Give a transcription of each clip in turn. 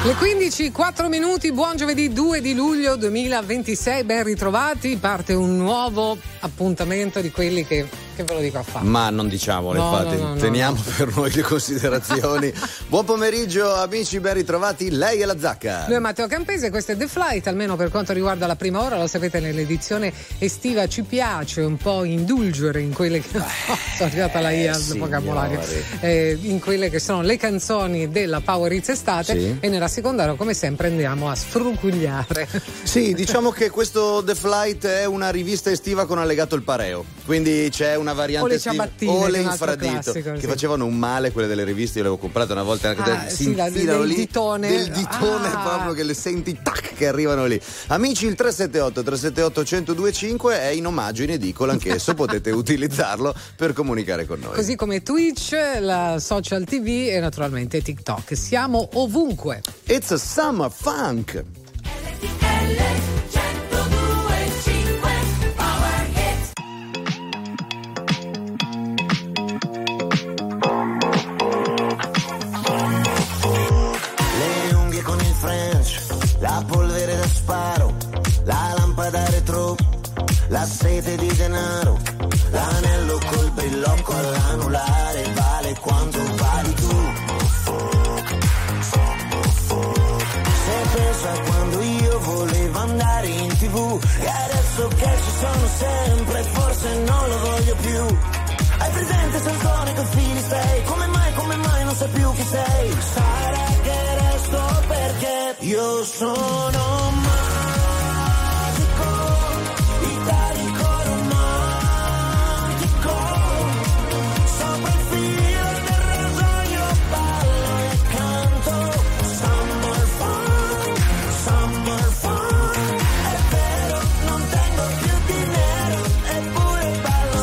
Le 15, 4 minuti, buon giovedì 2 di luglio 2026, ben ritrovati, parte un nuovo appuntamento di quelli che ve lo dico a fare. Ma non diciamolo, infatti, teniamo per noi le considerazioni. Buon pomeriggio amici, ben ritrovati, lei è la Zacca. Lui è Matteo Campese, questo è The Flight, almeno per quanto riguarda la prima ora, lo sapete, nell'edizione estiva ci piace un po' indulgere in quelle che sono arrivata la IAS vocabolario, in quelle che sono le canzoni della Power Hits estate, sì. E nella seconda ora come sempre andiamo a sfrucugliare. Sì, diciamo che questo The Flight è una rivista estiva con allegato il pareo, quindi c'è una variante o le ciabattine o le infradito che facevano un male, quelle delle riviste. Io le avevo comprate una volta del ditone proprio che le senti tac che arrivano lì. Amici, il 378 1025 è in omaggio, in edicola anch'esso, potete utilizzarlo per comunicare con noi, così come Twitch, la social TV e naturalmente TikTok. Siamo ovunque. It's a summer funk. La polvere da sparo, la lampada retro, la sete di denaro, l'anello col brillocco all'anulare, vale quanto vali tu. Se penso a quando io volevo andare in TV e adesso che ci sono sempre, forse non lo voglio più. Hai presente Sansone con Filistei? Come mai non sai più chi sei? Sarà che resto perché io sono magico, italico romantico, sopra il filo del rasoio ballo e canto. Summer fun, è vero, non tengo più dinero, eppure ballo.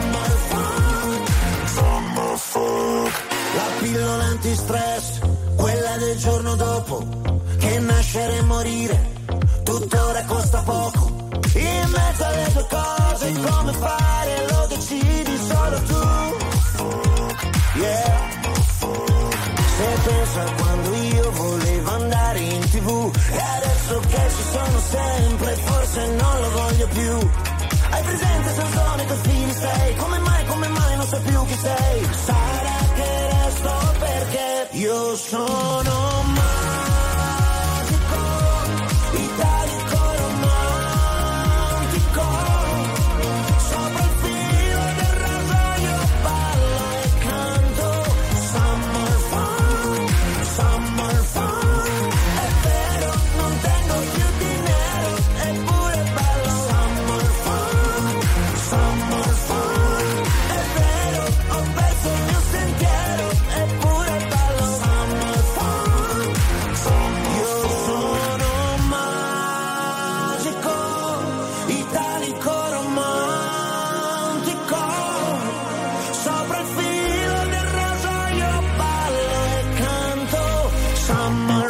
Summer fun, la pillola antistress, quella del giorno dopo, che nascere e morire tuttora costa poco. In mezzo alle due cose come fare lo decidi solo tu. Yeah. Se penso a quando io volevo andare in TV e adesso che ci sono sempre, forse non lo voglio più. Hai presente Sansone con Filistei? Come mai non sai più chi sei? Sarà che resto perché io sono magico, italico romantico, sopra il filo del rasoio ballo e canto. Summer fun, è vero, non tengo più dinero, eppure ballo. Summer fun, è vero, ho perso il mio sentiero, eppure ballo. Summer fun, io sono magico, italico romantico, sopra il filo del rasoio ballo e canto. Summer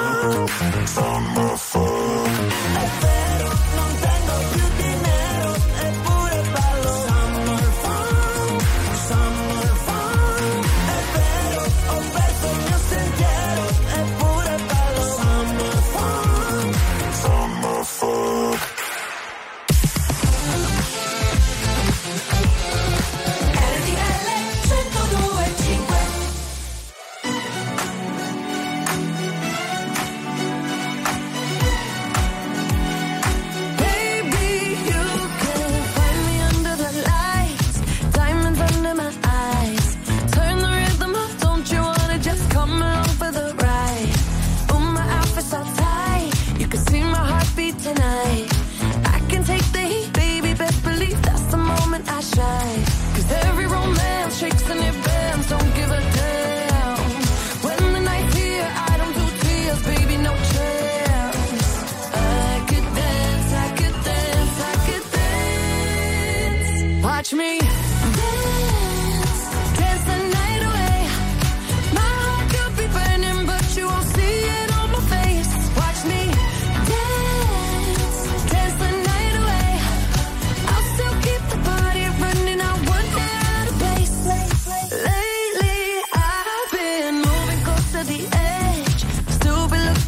fun, è vero, non tengo più dinero, eppure ballo. Summer fun, è vero, ho perso il mio sentiero, eppure ballo. Summer fun. RTL 102.5. Tonight I can take the heat, baby, best believe that's the moment I shine. 'Cause every romance shakes and it bends, don't give a damn. When the night's here, I don't do tears, baby, no chance. I could dance, I could dance, I could dance. Watch me dance, dance the night away. My heart could be burning, but you won't see it on my face. Watch me dance the night away. I'll still keep the party running, I won't get out of place. Lately I've been moving close to the edge, still been looking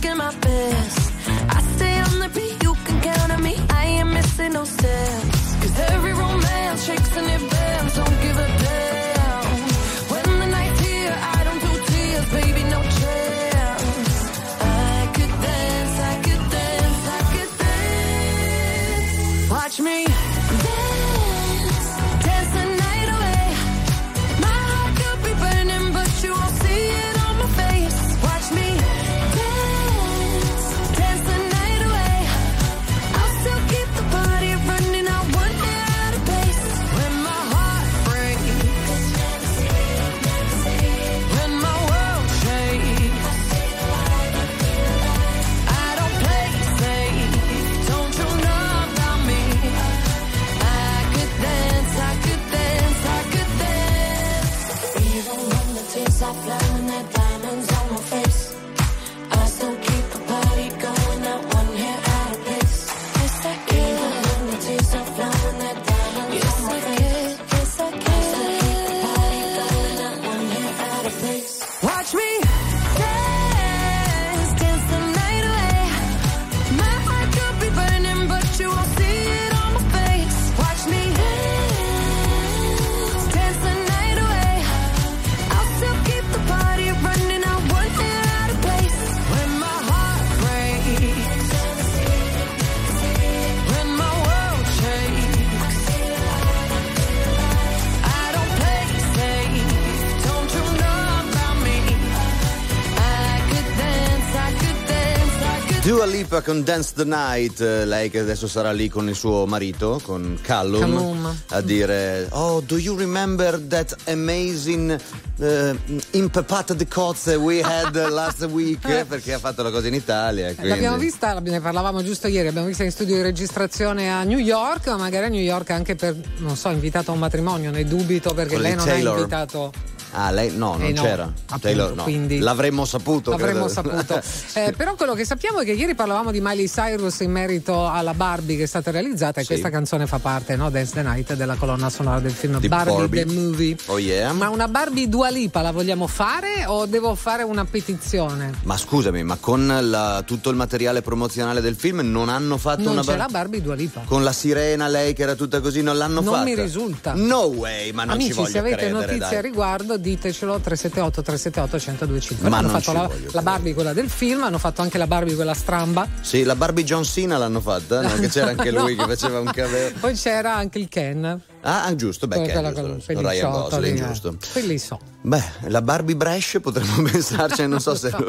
Dua Lipa con Dance the Night, lei che adesso sarà lì con il suo marito, con Callum. A dire: oh, do you remember that amazing impepata di cozze we had last week? Perché ha fatto la cosa in Italia. Quindi... L'abbiamo vista, ne parlavamo giusto ieri, abbiamo vista in studio di registrazione a New York, ma magari a New York anche per, non so, invitato a un matrimonio, ne dubito, perché con lei non Taylor. ha invitato. Ah, lei no, non c'era. Appunto, Taylor no. Quindi l'avremmo saputo. Però quello che sappiamo è che ieri parlavamo di Miley Cyrus in merito alla Barbie che è stata realizzata, e questa canzone fa parte, no? Dance the Night, della colonna sonora del film Barbie the Movie. Oh yeah. Ma una Barbie Dua Lipa la vogliamo fare o devo fare una petizione? Ma scusami, ma con tutto il materiale promozionale del film non hanno fatto non una c'è la Barbie Dua Lipa. Con la sirena, lei che era tutta così, non l'hanno fatta? Non mi risulta. No way, ma non Amici, ci voglio se avete credere, notizie a riguardo ditecelo. 378-378-1025. Ma hanno non fatto la Barbie, quella del film, hanno fatto anche la Barbie, quella stramba. Sì, la Barbie John Cena l'hanno fatta, no? Che c'era anche lui che faceva un cameo. Poi c'era anche il Ken. Ah, giusto, beh, Ken, giusto. Ryan Gosling, giusto. Quelli so. Beh, la Barbie Bresh potremmo pensarci, non so se...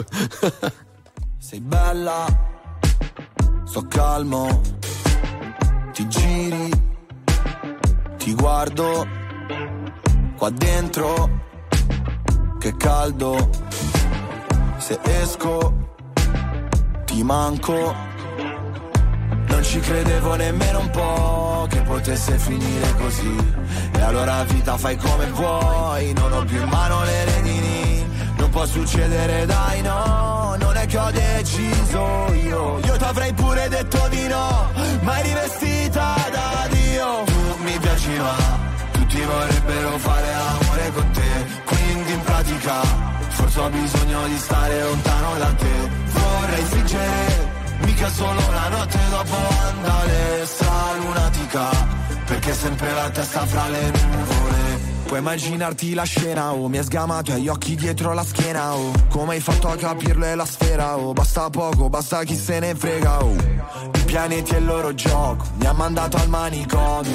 Sei bella, sto calmo, ti giri, ti guardo, qua dentro, che caldo, se esco, ti manco, non ci credevo nemmeno un po' che potesse finire così, e allora vita fai come vuoi, non ho più in mano le redini, non può succedere dai no, non è che ho deciso io t'avrei pure detto di no, ma eri vestita da Dio, tu mi piaci ma tutti vorrebbero fare amore con te, quindi in pratica forse ho bisogno di stare lontano da te, vorrei fingere, mica solo la notte dopo andare stra lunatica, perché sempre la testa fra le nuvole. Puoi immaginarti la scena, oh, mi hai sgamato e hai gli occhi dietro la schiena, oh, come hai fatto a capirlo è la sfera, oh, basta poco, basta chi se ne frega, oh, i pianeti e il loro gioco, mi ha mandato al manicomio,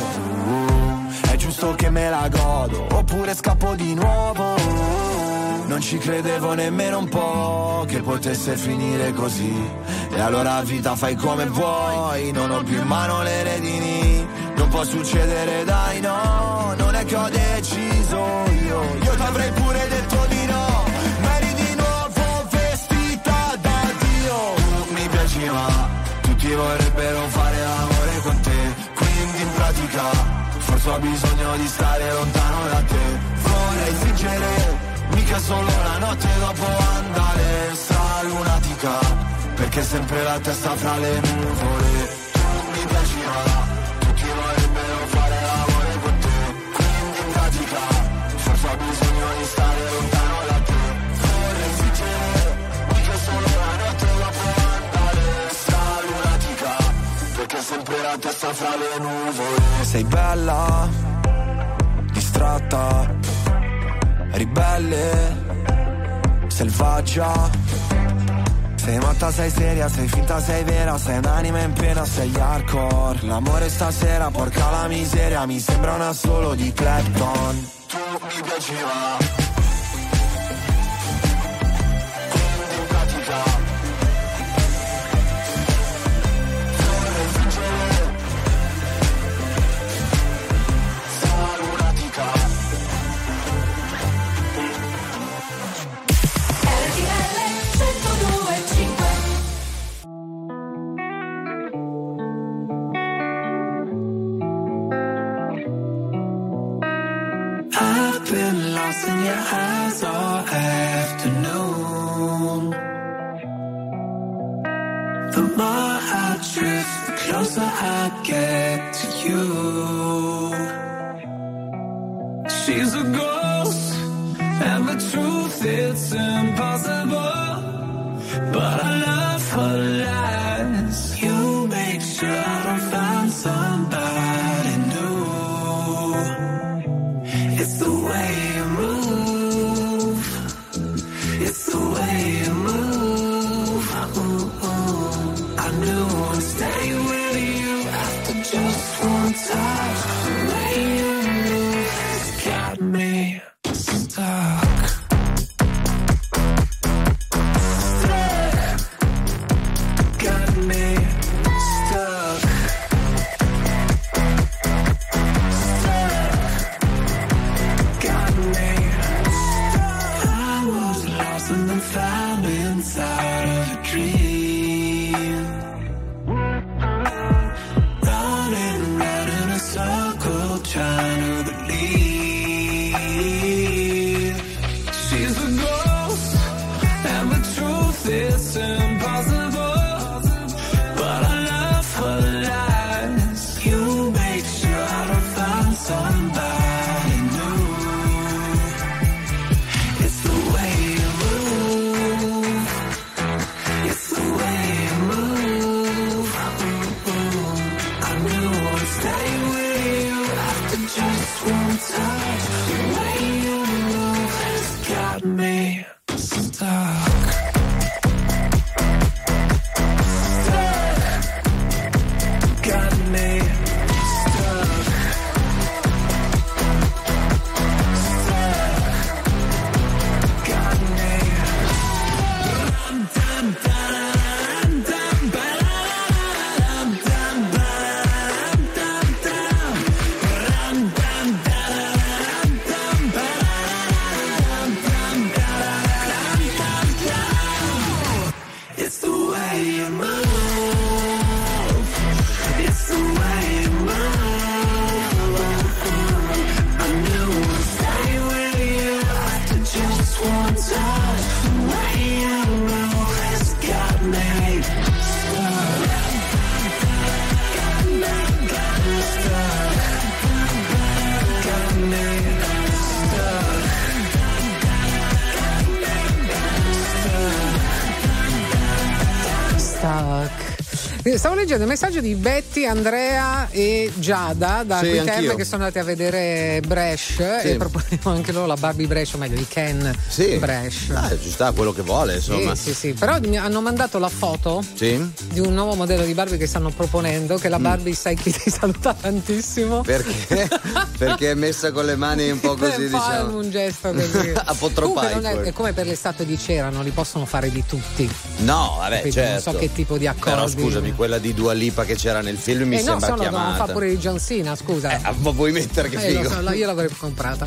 è giusto che me la godo, oppure scappo di nuovo, non ci credevo nemmeno un po' che potesse finire così, e allora vita fai come vuoi, non ho più in mano le redini, non può succedere dai no, non è che ho deciso io t'avrei pure detto di no, ma eri di nuovo vestita da Dio, tu mi piaci ma tutti vorrebbero fare amore con te, quindi in pratica forse ho bisogno di stare lontano da te, vorrei fingere, mica solo la notte dopo andare stra lunatica, perché sempre la testa fra le nuvole, tu mi piaci ma tutti vorrebbero fare amore con te, quindi in pratica forse ho bisogno di stare lontano da te, vorrei fingere, mica solo la notte dopo andare stra lunatica, perché sempre la testa fra le nuvole. Sei bella, distratta, ribelle, selvaggia, sei matta, sei seria, sei finta, sei vera, sei un'anima in pena, sei hardcore, l'amore stasera, porca la miseria, mi sembra una solo di Clapton, tu mi piaceva, quindi in pratica vorrei fingere, sono lunatica. Been lost in your eyes all afternoon. The more I drift, the closer I get to you. She's a ghost, and the truth, it's impossible. But I love her lies. You make sure I don't find somebody new. It's the way you move. It's the way you move. I knew I'd stay with you after just one touch. The way you move has got me stuck. Got believe she's a ghost, and the truth is impossible. But I love her lies. You make sure to find somebody new. It's the way you move. It's the way you move. I knew I'd stay with you after just one touch. The way you move has got me stuck. Got me stuck. Got me. Dum dum dum dum dum dum dum dum dum dum dum. It's the way you move. It's the way you move. I knew I'd stay with you after just one touch. The way you move has got me stuck. Got me stuck. Got me Stuck. Stavo leggendo il messaggio di Betty, Andrea e Giada da Sì, Quiterme anch'io. che sono andati a vedere Bresh Sì. e proponevano anche loro la Barbie Bresh, o meglio di Ken Sì. Bresh. Ci sta quello che vuole, insomma. Sì. Però mi hanno mandato la foto Sì? di un nuovo modello di Barbie che stanno proponendo, che la Barbie sai chi ti saluta tantissimo. Perché? Perché è messa con le mani un po' così, Fa diciamo. un gesto così. Apotropaico. Comunque non è come per l'estate di cera, non li possono fare di tutti. No, vabbè, Capito? certo. Non so che tipo di accordi. Però scusami, quella di Dua Lipa che c'era nel film mi no, sembra se no non chiamata. fa pure di John Cena, scusa. Ma vuoi mettere che figo? Lo so, io l'avrei comprata.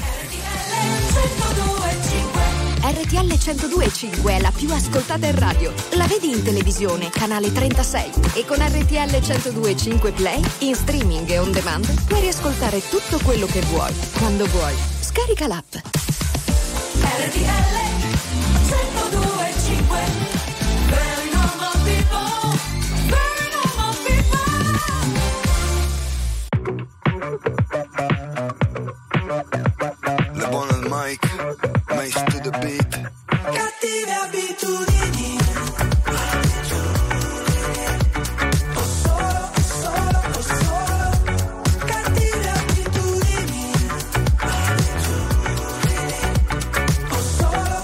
RTL 102.5 è la più ascoltata in radio. La vedi in televisione, canale 36. E con RTL 102.5 Play, in streaming e on demand, puoi riascoltare tutto quello che vuoi, quando vuoi. Scarica l'app. RTL 102.5. Very normal people. Very normal people. Le buone al mic, Mace to the beat. Cattive abitudini. Ho solo cattive abitudini. Ho solo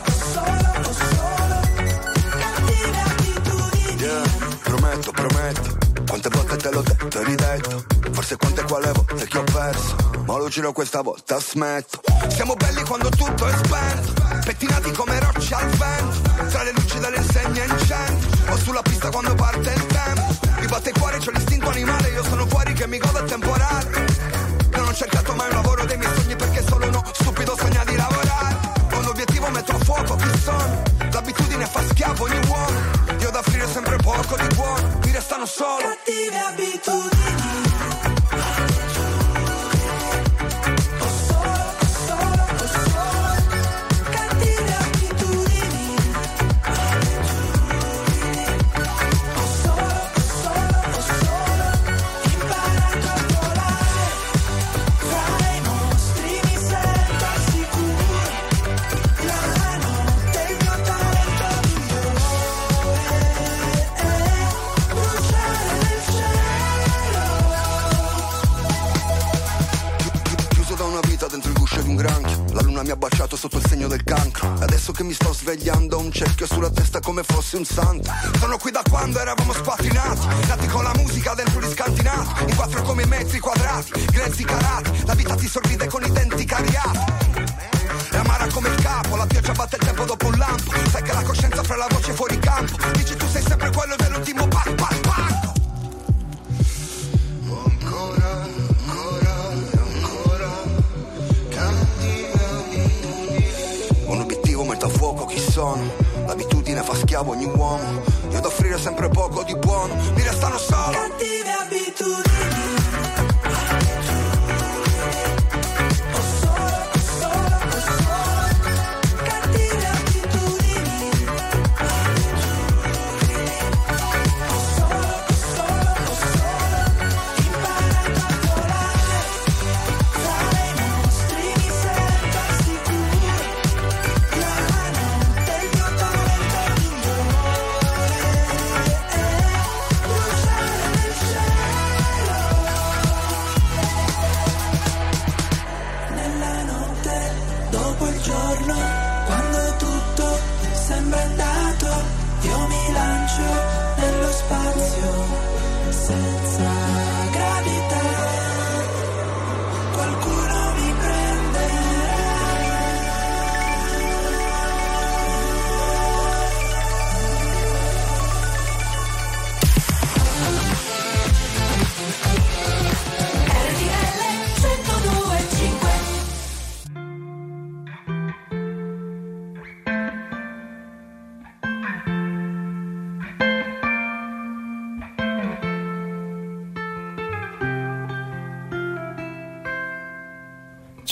cattive abitudini. Yeah, prometto, quante volte te l'ho detto e ridetto. Forse quante quale volte che ho perso, ma lo giro questa volta smetto. Siamo belli quando tutto è spento, pettinati come rocce al vento, tra le luci delle insegne incenti, o sulla pista quando parte il tempo. Mi batte il cuore, c'ho l'istinto animale, io sono fuori che mi godo il temporale. Non ho cercato mai un lavoro dei miei sogni perché solo uno stupido sogna di lavorare. Ho un obiettivo, metto a fuoco chi sono, l'abitudine fa schiavo ogni uomo. Io da offrire sempre poco di buono, mi restano solo Cattive abitudini. Ho solo cattive abitudini. Ho solo imparato a volare. Tra i mostri mi sento al sicuro. La notte il mio talento migliore. Bruciare nel cielo. chiuso da una vita dentro il guscio di un granchio. La luna mi ha baciato sotto il segno del cancro. Adesso che mi sto svegliando ho un cerchio sulla testa come fossi un santo. Sono qui da quando eravamo spattinati, nati con la musica dentro gli scantinato, in 4 come metri quadrati, grezzi carati. La vita ti sorride con i denti cariati. È amara come il capo, la pioggia batte il tempo dopo un lampo. Sai che la coscienza fra la voce fuori campo. Dici tu sei sempre quello dell'ultimo pack. Ancora un obiettivo, metto a fuoco chi sono. L'abitudine fa schiavo ogni uomo. Io ad offrire sempre poco di buono, mi restano solo Cattive abitudini. Ho solo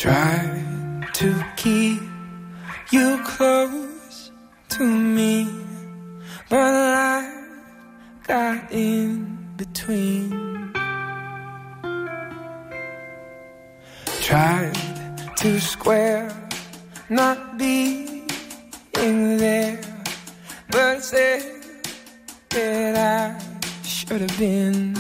Try to keep you close to me, but I got in between. Tried to square not being there, but said that I should have been.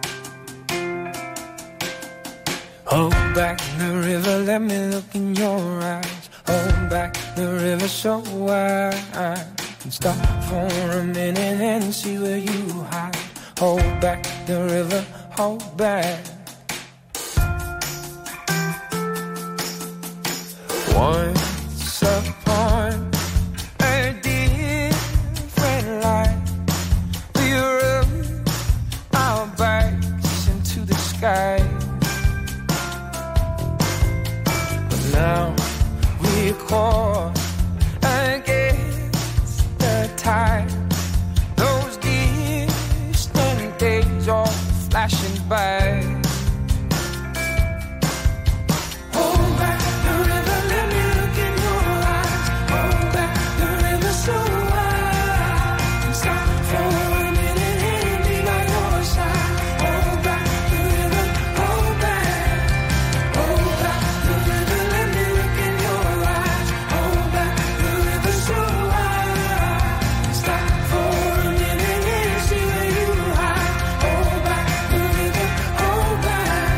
Hold back the river, let me look in your eyes. Hold back the river so I can stop for a minute and see where you hide. Hold back the river, hold back. Once upon a different life, we rode our bikes into the sky. Now we're caught against the tide. Those distant days are flashing by. Hold back the river, let me look in your eyes. Hold back the river so I can stop for a minute and be by your side. Hold back the river, hold back. Hold back the river, let me look in your eyes. Hold back the river so I can stop for a minute and see where you hide. Hold back the river, hold back.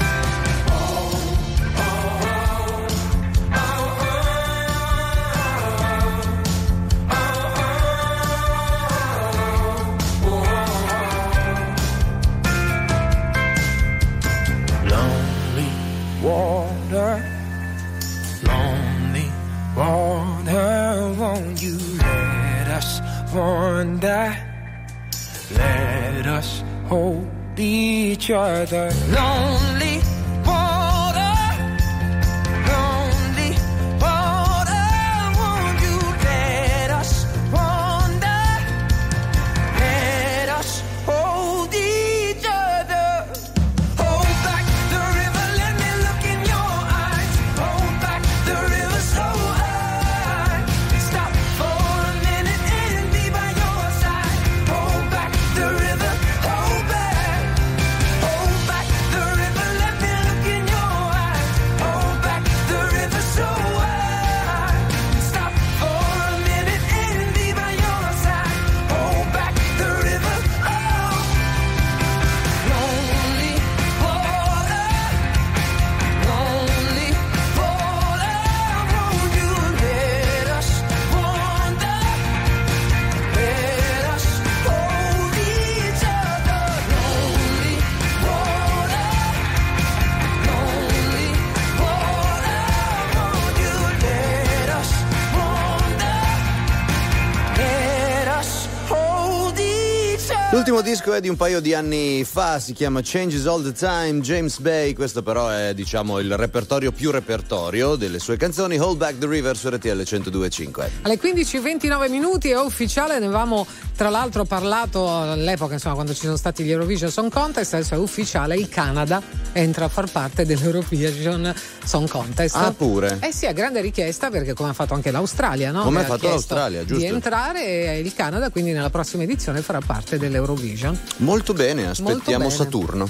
Lonely water, won't you let us wander? Let us hold each other. Lonely water, won't you let us wander? Let us hold each other. Hold back the river, let me look in your eyes. Hold back the river so I can stop for a minute and be by your side. Hold back the river, hold back. Hold back the river, let me look in your eyes. Hold back the river so I can stop for a minute and be by your side. Hold back the river, oh. Lonely water, won't you let us wander? Let us hold each other. Lonely water, won't you let us wander? Let us hold each other. L'ultimo disco è di un paio di anni fa, si chiama Changes All the Time, James Bay. Questo però è, diciamo, il repertorio più repertorio delle sue canzoni. Hold Back the River su RTL 102.5. Alle 15:29 è ufficiale, ne avevamo tra l'altro parlato all'epoca, insomma, quando ci sono stati gli Eurovision Song Contest. Adesso è ufficiale, il Canada entra a far parte dell'Eurovision Song Contest. Ah, pure? Eh sì, a grande richiesta, perché come ha fatto anche l'Australia, no? Come ha Aveva fatto chiesto l'Australia, giusto? di entrare, e il Canada quindi nella prossima edizione farà parte dell'Eurovision. Molto bene, aspettiamo Molto bene. Saturno.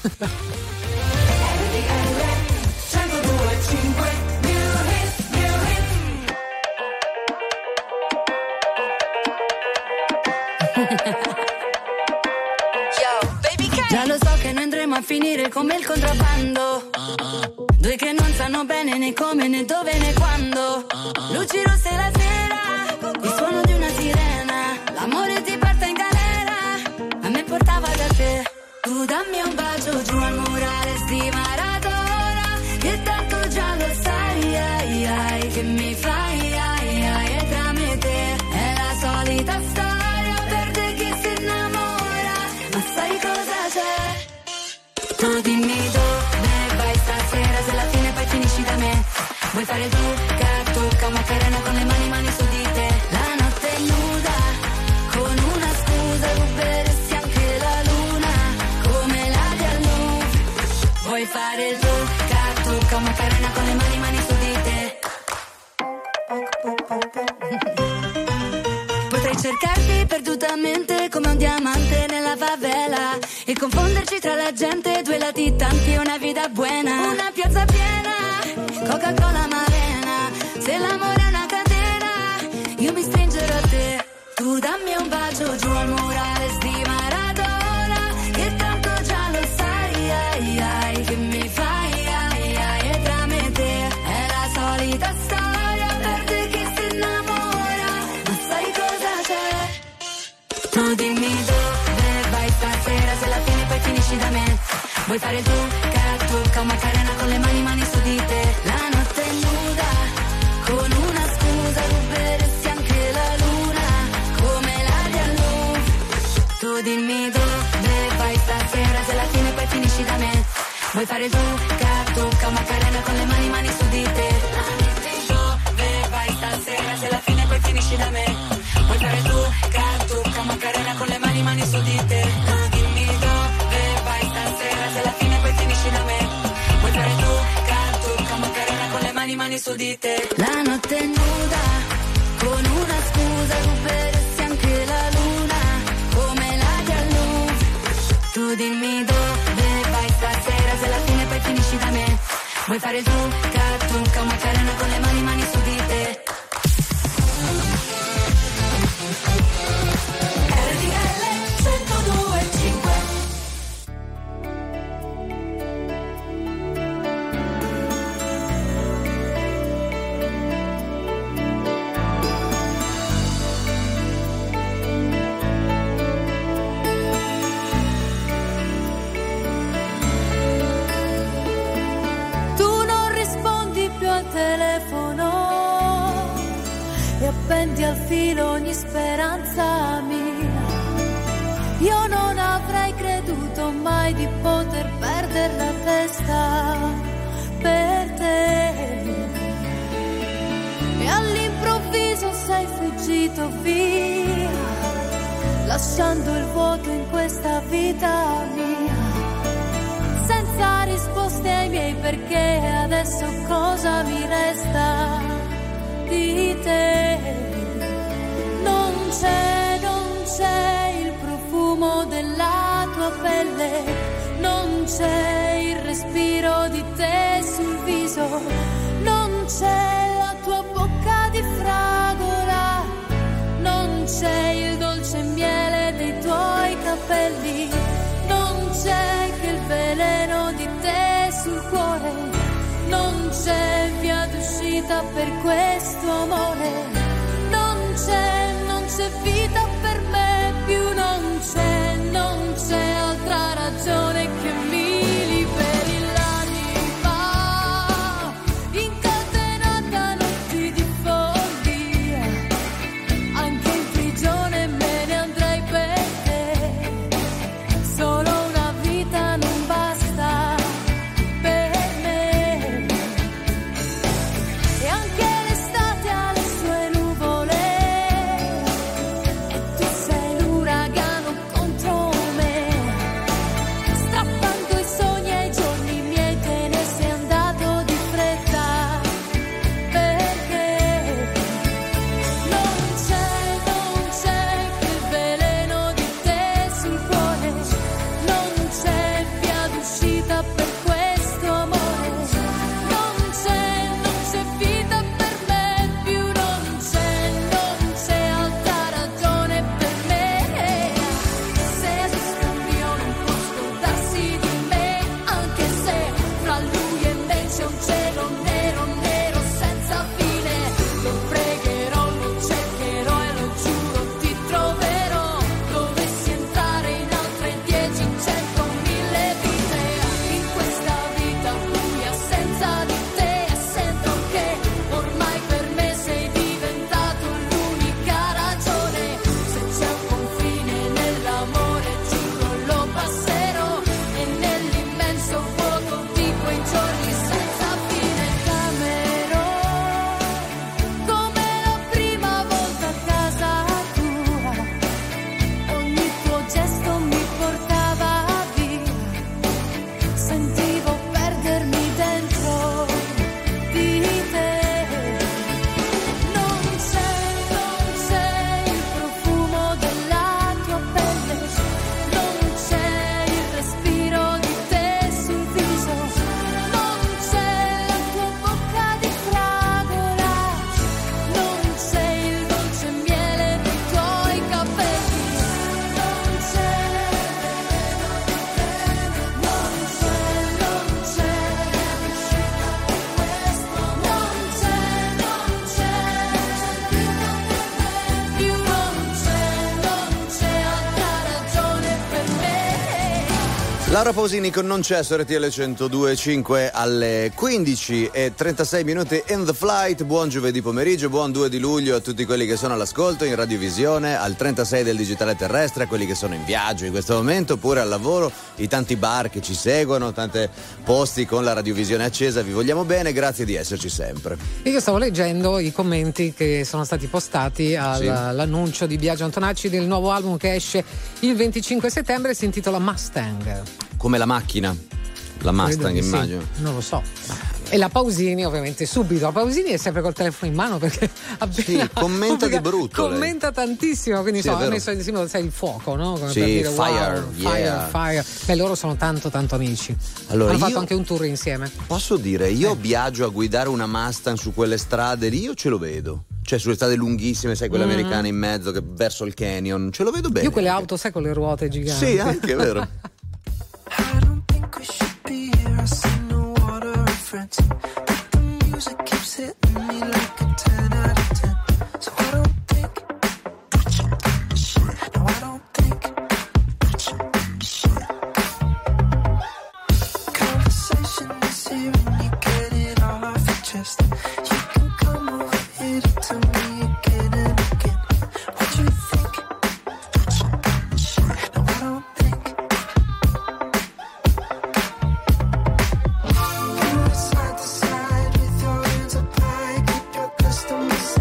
Già lo so che noi andremo a finire come il contrabbando. Due che non sanno bene né come né dove né quando. Luci rosse la sera, il suono di una sirena. L'amore ti porta in galera, a me portava da te. Tu dammi un bacio giù al murale di Maradona, che tanto già lo sai, ai, ai, che mi fai, ai, ai, e tra me e te è la solita storia, perde chi si innamora, ma sai cosa c'è? Tu dimmi dove vai stasera, se alla fine poi finisci da me. Vuoi fare tocca, Macarena con le mani su di te. La notte è nuda, con una scusa ruberesti anche la luna, come la del Louvre. Vuoi fare tocca, tocca Macarena con le mani su di te. Potrei cercarti perdutamente come un diamante nella favela e confonderci tra la gente, due latitanti e una vita buena. Una piazza piena, Coca-Cola Marena. Se l'amore è una catena, io mi stringerò a te. Tu dammi un bacio giù al murales di Maradona, che tanto già lo sai, ai, ai, che mi fai, ai, ai, e tra me e te è la solita storia, perde chi si innamora, ma sai cosa c'è? Tu dimmi dove vai stasera, se alla fine poi finisci da me. Vuoi fare il tucca o Macarena con le mani su di te. La notte è nuda, con una scusa ruberesti anche la luna, come l'aria all'uv. Tu dimmi dove vai stasera, se alla fine poi finisci da me. Vuoi fare il tucca o Macarena con le mani su di te. La notte è dove vai stasera, se alla fine poi finisci da me. Vuoi fare il tucca o Macarena con le mani su di te. Dimmi dove vai stasera, se alla fine poi finisci da me. Vuoi fare il tucca o Macarena con le mani su di te. La notte è nuda, con una scusa ruberesti anche la luna, come l'aria all'uv. Tu dimmi dove vai stasera, se alla fine poi finisci da me. Vuoi fare il tucca o Macarena con le mani su di te. Telefono e appendi al filo ogni speranza mia. Io non avrei creduto mai di poter perdere la testa per te, e all'improvviso sei fuggito via, lasciando il vuoto in questa vita mia. Senza risposte ai miei perché, adesso cosa mi resta di te? Non c'è il profumo della tua pelle, non c'è il respiro di te sul viso, non c'è la tua bocca di fragola, non c'è il dolce miele dei tuoi capelli, non c'è che il veleno di te sul cuore, non c'è via d'uscita per questo amore, non c'è vita per me più, non c'è altra ragione che mi liberi l'anima, incatenata a notti di follia, anche in prigione me ne andrei per te, solo una vita non basta per me, e anche l'estate ha le sue nuvole, e tu sei l'uragano con Laura Pausini con Non c'è su RTL 102.5 alle 15:36 in the flight. Buon giovedì pomeriggio, buon 2 di luglio a tutti quelli che sono all'ascolto in radiovisione, al 36 del digitale terrestre, a quelli che sono in viaggio in questo momento oppure al lavoro, i tanti bar che ci seguono, tanti posti con la radiovisione accesa. Vi vogliamo bene, grazie di esserci sempre. Io stavo leggendo i commenti che sono stati postati all'annuncio di Biagio Antonacci del nuovo album che esce il 25 settembre, si intitola Mustang. Come la macchina, la Mustang immagino. Sì, non lo so. E la Pausini ovviamente subito. La Pausini è sempre col telefono in mano perché commenta di brutto. Commenta tantissimo, quindi ha messo insieme il fuoco, no? Come sì, per dire, fire. Beh, loro sono tanto amici. Allora, hanno fatto anche un tour insieme. Posso dire, io Biagio a guidare una Mustang su quelle strade lì, io ce lo vedo. Cioè sulle strade lunghissime, sai, quelle americane in mezzo che verso il canyon, ce lo vedo bene. Io quelle auto, sai, con le ruote giganti. Sì, anche, è vero. I don't think we should be here. I see no water reference, but the music keeps hitting me like a 10 out of 10. So I don't think, no, I don't think. Conversation is here and you get it all off your chest. You can come over here to tell me again and again what you think. No, I don't think. Side to side with your hands up high, keep your customer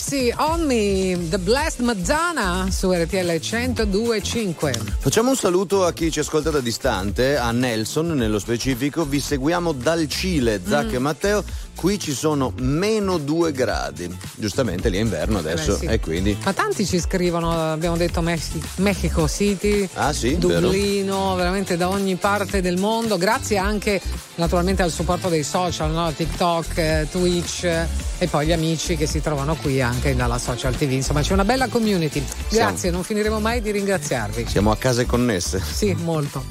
Mercy on Me, The Blessed Madonna su RTL 102.5. Facciamo un saluto a chi ci ascolta da distante, a Nelson nello specifico. Vi seguiamo dal Cile, Zac e Matteo. Qui ci sono -2 gradi. Giustamente lì è inverno adesso, sì. E quindi. Ma tanti ci scrivono, abbiamo detto Mexico City, sì, Dublino, vero. veramente da ogni parte del mondo. Grazie anche naturalmente al supporto dei social, no? TikTok, Twitch e poi gli amici che si trovano qui anche dalla Social TV. Insomma, c'è una bella community. Grazie, non finiremo mai di ringraziarvi. Siamo a case connesse. Sì, molto.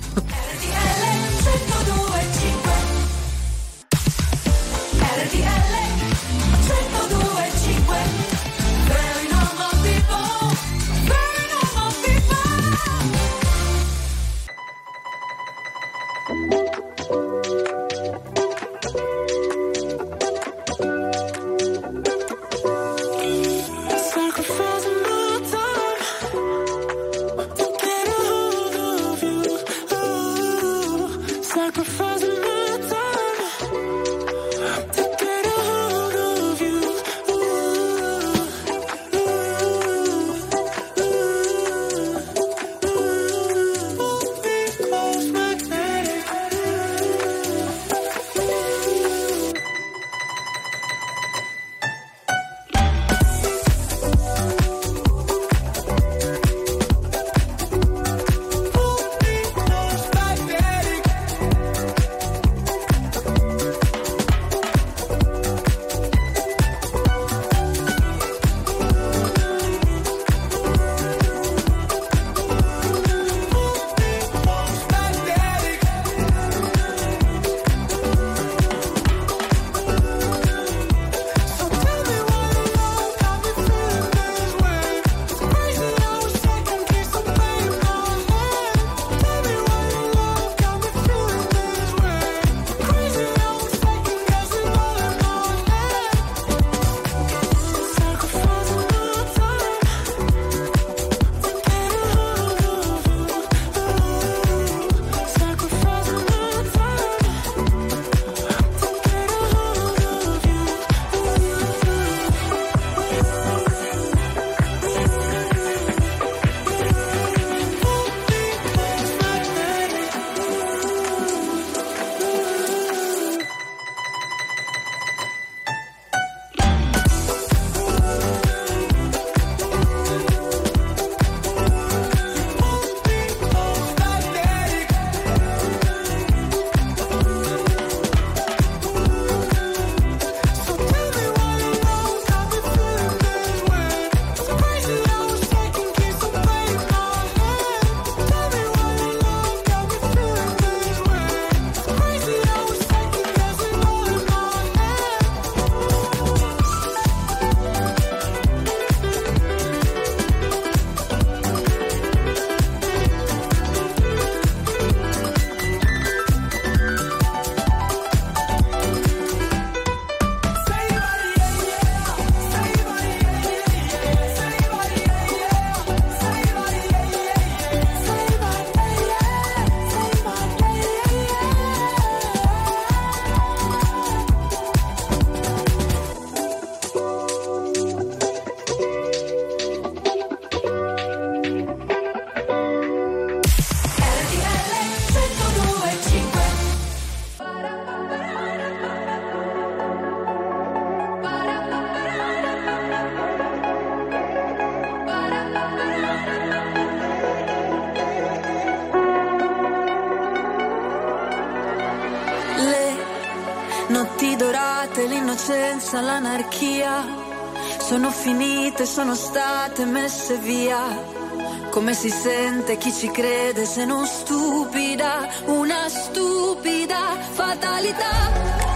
notti dorate, l'innocenza, l'anarchia sono finite, sono state messe via. Come si sente chi ci crede se non stupida, una stupida fatalità.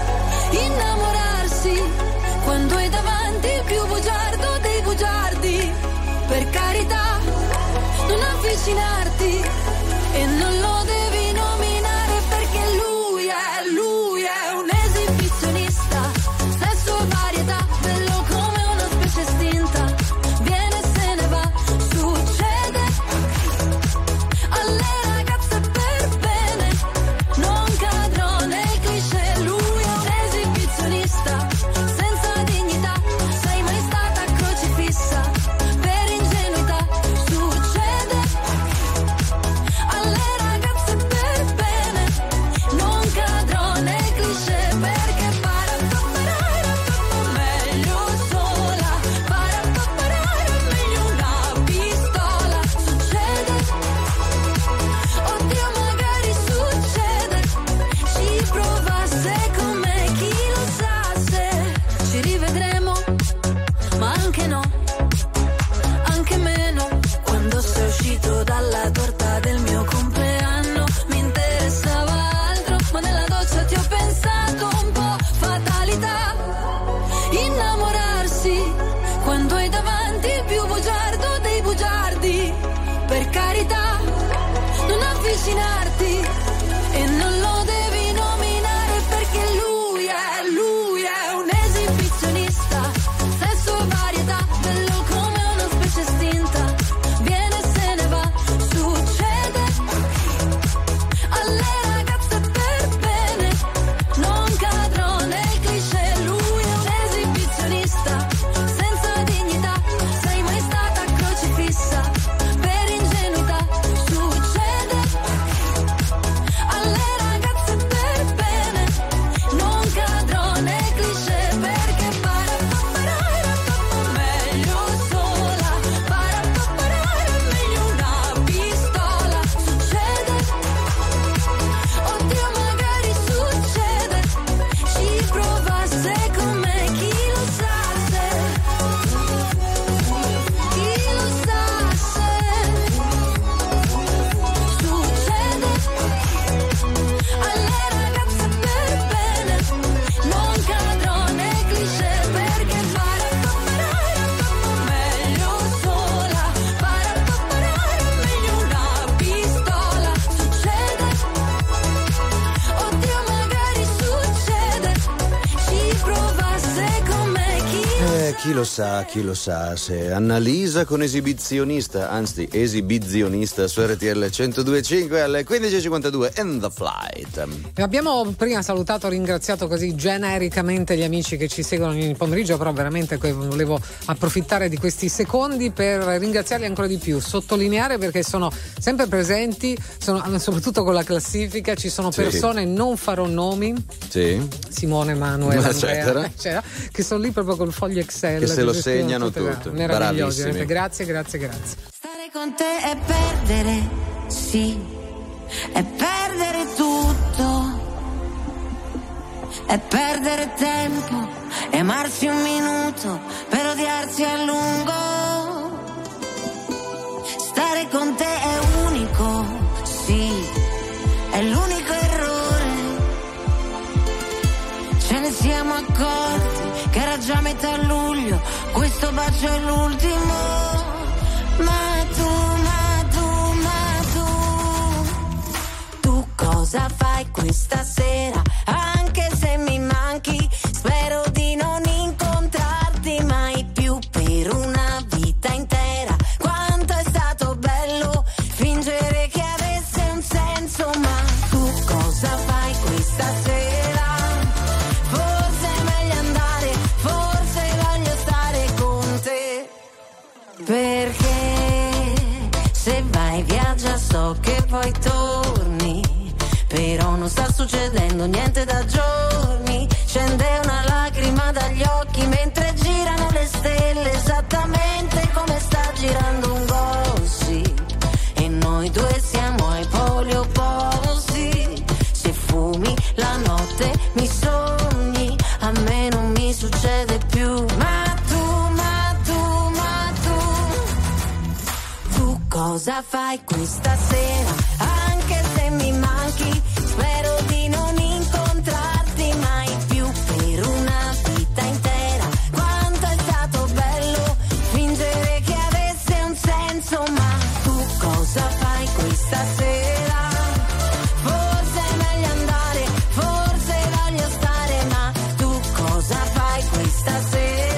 Innamorarsi quando hai davanti il più bugiardo dei bugiardi. Per carità, non avvicinarti e non lo devi nominare perché lui è un esibizionista. Sesso e varietà, bello come una specie estinta. Viene e se ne va, succede alle ragazze per bene. Non cadrò nei cliché, lui è un esibizionista senza dignità. avvicinarti e non lo devi nominare perché lui è un esibizionista, sesso e varietà, bello come una specie estinta, viene e se ne va, succede alle ragazze per bene, non cadrò nel cliché, lui è un esibizionista, senza dignità, sei mai stata crocifissa, per ingenuità, succede alle ragazze per bene, non cadrò nel cliché, perché meglio sola, meglio una pistola, succede, oddio magari succede, ci provasse con me, chi lo sa se, succede alle ragazze per bene, non cadrò nel cliché, perché meglio sola, meglio una pistola, succede, oddio magari succede, ci provasse con me, Chi lo sa se Annalisa con esibizionista, anzi esibizionista su RTL 102.5 alle 15.52 in the flight. Abbiamo prima salutato, ringraziato così genericamente gli amici che ci seguono nel pomeriggio, però veramente volevo approfittare di questi secondi per ringraziarli ancora di più, sottolineare perché sono sempre presenti, soprattutto con la classifica, ci sono persone, non farò nomi, Simone, Manuel, Andrea, eccetera, che sono lì proprio col foglio Excel, che se lo segnano tutto, meravigliosi, bravissimi. grazie. Stare con te è perdere, sì, è perdere tutto, è perdere tempo, e amarsi un minuto per odiarsi a lungo. Stare con te è unico, sì, è l'unico errore. Ce ne siamo accorti che era già metà luglio, questo bacio è l'ultimo. Ma tu cosa fai questa sera? Anche se mi manchi, spero di non incontrarti mai più per una vita intera. Quanto è stato bello fingere che avesse un senso, ma tu cosa fai questa sera? Forse è meglio andare, forse voglio stare con te, perché se vai viaggia so che poi torni, però non sta succedendo niente da giorni. Scende una lacrima dagli occhi mentre girano le stelle, esattamente come sta girando un gossip, e noi due siamo ai poli opposti. Se fumi la notte mi sogni, a me non mi succede più. Cosa fai questa sera? Anche se mi manchi, spero di non incontrarti mai più per una vita intera. Quanto è stato bello fingere che avesse un senso, ma tu cosa fai questa sera? Forse è meglio andare, forse voglio stare, ma tu cosa fai questa sera?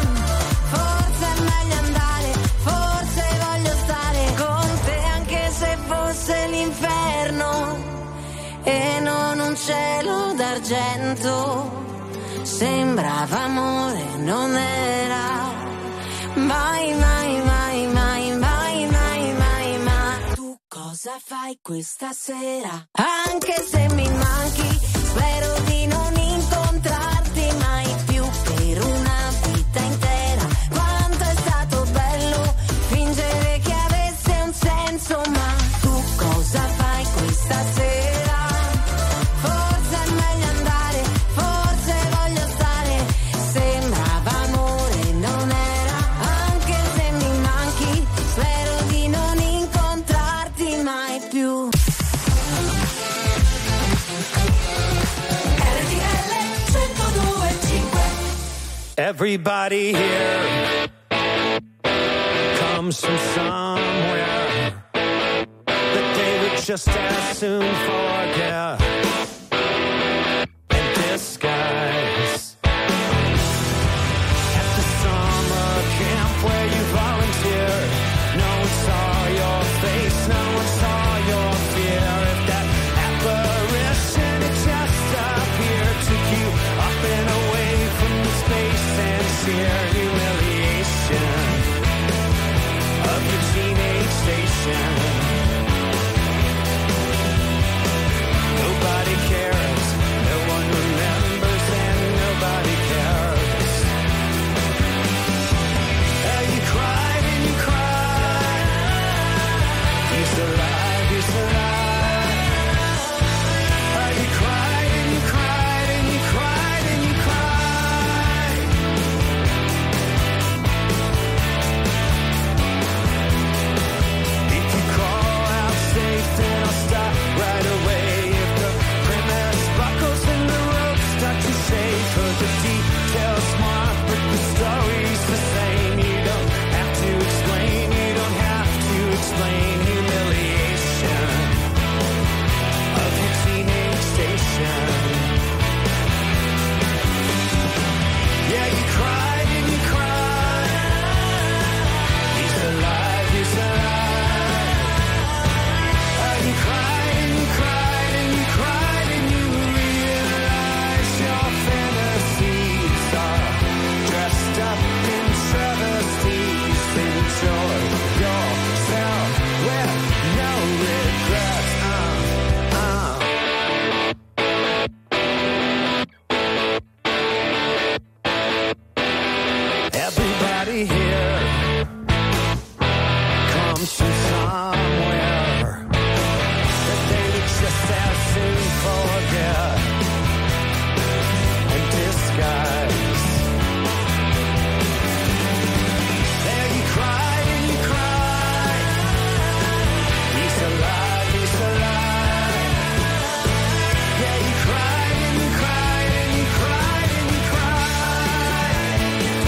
E non un cielo d'argento, sembrava amore, non era mai. Tu cosa fai questa sera? Anche se mi manchi, spero di non incontrarti mai più per una vita intera. Quanto è stato bello fingere che avesse un senso, ma tu cosa fai questa sera? Everybody here comes from somewhere that they would just as soon forget in disguise. At the summer camp where you volunteered, no one saw your face, no one saw your fear. If that apparition had just appeared, took you up and away from the space and sheer humiliation of your teenage station. Nobody cares, no one remembers, and nobody cares. You cried and you cried. He's alive, he's alive. You cried and you cried and you cried and you cried. If you crawl out safe, then I'll stop right away. If the premise buckles and the rope start to shake, for the details smart, but the story's the same. You don't have to explain, you don't have to explain humiliation of your teenage station. Yeah, you cried and you cried. He's alive, he's alive. You cried and you cried and you cried and you realize your fantasies are dressed up in travesties. Enjoy yourself with no regrets. Everybody here comes from somewhere that they would just as soon forget and disguise. There you cried and you cried. He's alive, he's alive. Yeah, you cried and you cried and you cried and you cried.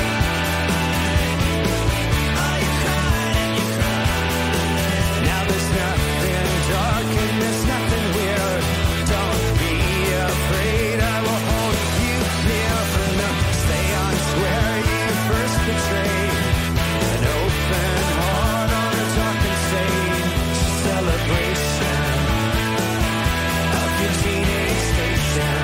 Oh, you cried and you cried. Now there's nothing dark and there's nothing weird. Don't be afraid, I will hold you near from the seance where you first betrayed. An open heart on a dark and stage celebration of your teenage station.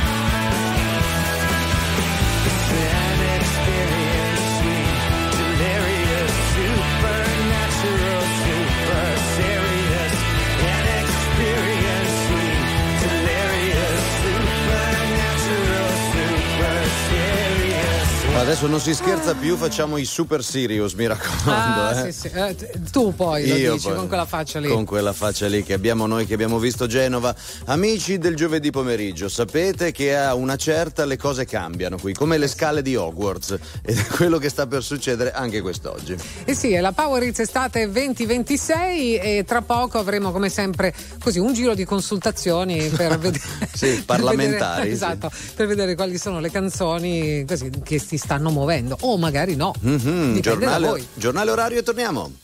It's an experience, sweet, delirious, supernatural, super serious. An experience, sweet, delirious, supernatural, super serious. Ma adesso non si scherza più, facciamo i super serious, mi raccomando. Sì, sì. Tu poi lo Io dici poi, con quella faccia lì. con quella faccia lì che abbiamo noi che abbiamo visto Genova. Amici del giovedì pomeriggio, sapete che a una certa le cose cambiano qui, come le scale di Hogwarts, ed è quello che sta per succedere anche quest'oggi. Eh sì, è la Power Hits estate 2026 e tra poco avremo come sempre così un giro di consultazioni per vedere Sì, parlamentari, per vedere, sì. esatto, per vedere quali sono le canzoni così che si stanno muovendo o magari no. Dipende da voi. Giornale orario e torniamo.